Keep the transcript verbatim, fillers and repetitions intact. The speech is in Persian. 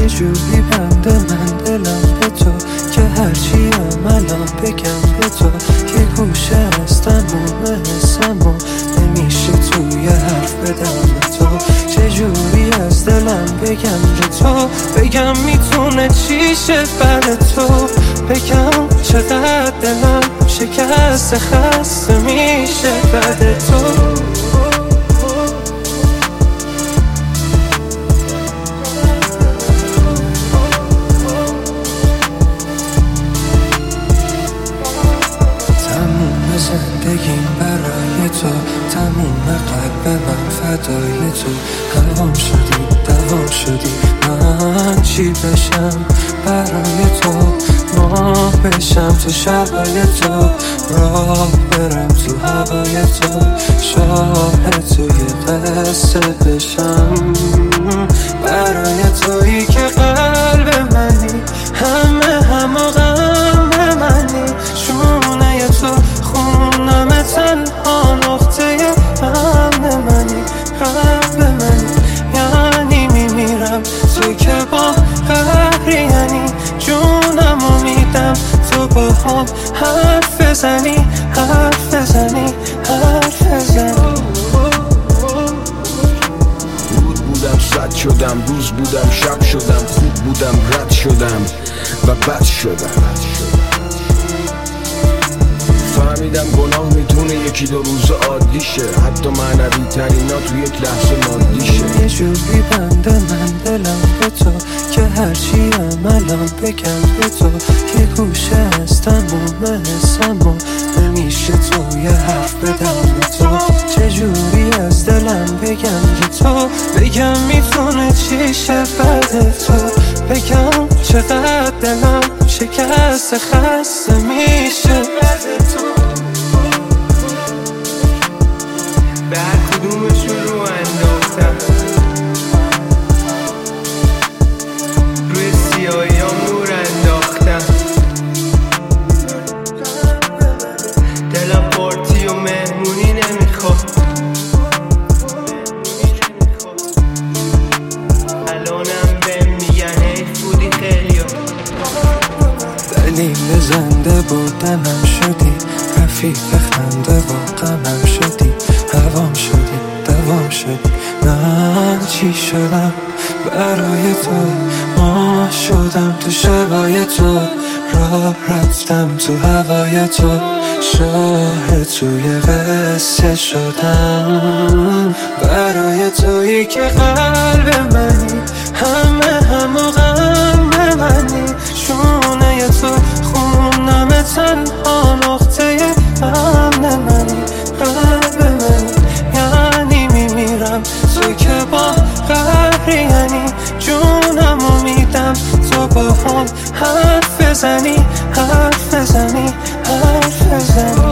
یه جوری بنده من دلم به تو که هرچی هم الان بگم به تو یه گوشه از تموم حسم و نمیشه توی حرف بدم به تو. چجوری از دلم بگم به تو، بگم میتونه چی شه بعد تو، بگم چقدر دلم شکست خسته میشه بعد تو. زندگیم برای تو، تموم قلب من فدای تو. هوام شدی دوام شدی، من چی بشم برای تو، ما بشم تو شبای تو، راه برم تو هوای تو، شاهد توی قصه بشم برای تویی که قلب منی، همه همه غم منی، شونه تو خونم تنها نقطه امن منی، قلب منی، یعنی میمیرم تو که با قهری، یعنی جونمو میدم تو با هم حرف بزنی حرف بزنی حرف بزنی. بود بودم صد شدم، روز بودم شب شدم، خوب بودم رد شدم و بد شدم. فهمیدم گناه میتونه یکی دو روز عادی شه، حتی معنوی ترینا تو یک لحظه مادی شه. یه جوری بنده من دلم به تو که هرچی هم الان بگم به تو یه گوشه از تموم حسم و نمیشه توی حرف بدم به تو. چجوری از دلم بگم به تو، بگم میتونه چی شه بعد تو، بگم چقدر دلم شکست خسته میشه بعد تو. به هر کدومشون رو انداختم، روی سیاهیام نور انداختم، دلم پارتی و مهمونی نمیخواد، الانم بهم میگن حیف بودی خیلیا. دلیل زنده بودنم شدی، رفیق خنده با غمم شدی، هوام شدی دوام شدی، من چی شدم برای تو، ما شدم تو شبای تو، راه رفتم تو هوای تو، شاهد توی قصه شدم برای تویی که قلب منی، همه همه غم منی، شونه تو خونم تنها نقطه امن منی، قلب منی، یعنی میمیرم تو که با قهری، یعنی جونمو میدم تو با هم حرف بزنی حرف بزنی حرف بزنی.